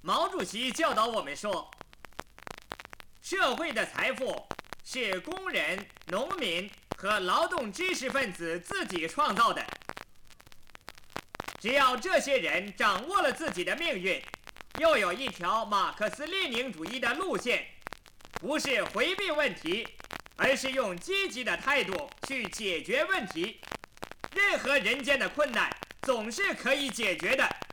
毛主席教导我们说，社会的财富是工人、农民和劳动知识分子自己创造的。只要这些人掌握了自己的命运，又有一条马克思列宁主义的路线，不是回避问题，而是用积极的态度去解决问题，任何人间的困难总是可以解决的。